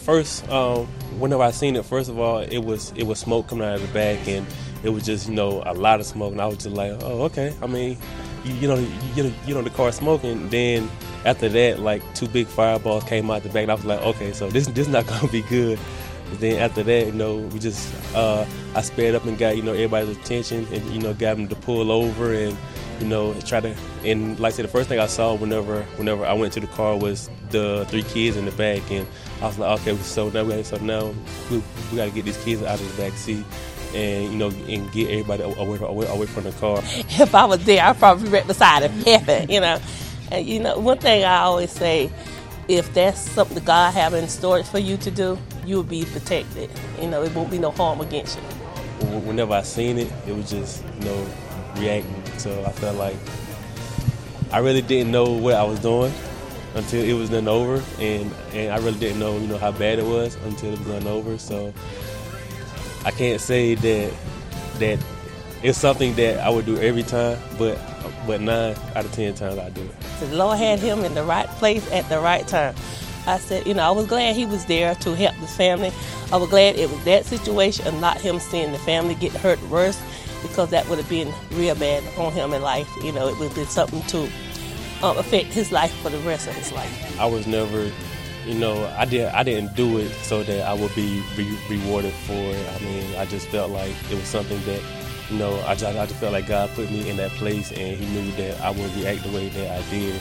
first, whenever I seen it, first of all, it was smoke coming out of the back, and it was just a lot of smoke, and I was just like, oh, okay. I mean, you know the car smoking. Then after that, like 2 big fireballs came out the back, and I was like, okay, so this not gonna be good. But then after that, we just I sped up and got everybody's attention, and got them to pull over and try to. And like I said, the first thing I saw whenever I went to the car was the 3 kids in the back, and I was like, okay, so now we got to get these kids out of the back seat, and and get everybody away from the car. If I was there, I'd probably be right beside him, happy, And one thing I always say, if that's something God have in store for you to do, you will be protected. It won't be no harm against you. Whenever I seen it, it was just reacting. So I felt like I really didn't know what I was doing until it was done over, and I really didn't know how bad it was until it was done over. So I can't say that it's something that I would do every time, but 9 out of 10 times I do it. The Lord had him in the right place at the right time. I said, I was glad he was there to help the family. I was glad it was that situation and not him seeing the family get hurt worse, because that would have been real bad on him in life. It would have been something to affect his life for the rest of his life. I was never, I didn't do it so that I would be rewarded for it. I mean, I just felt like it was something that, I just felt like God put me in that place, and He knew that I would react the way that I did.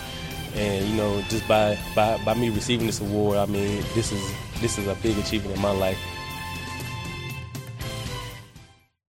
And just by me receiving this award, I mean, this is a big achievement in my life.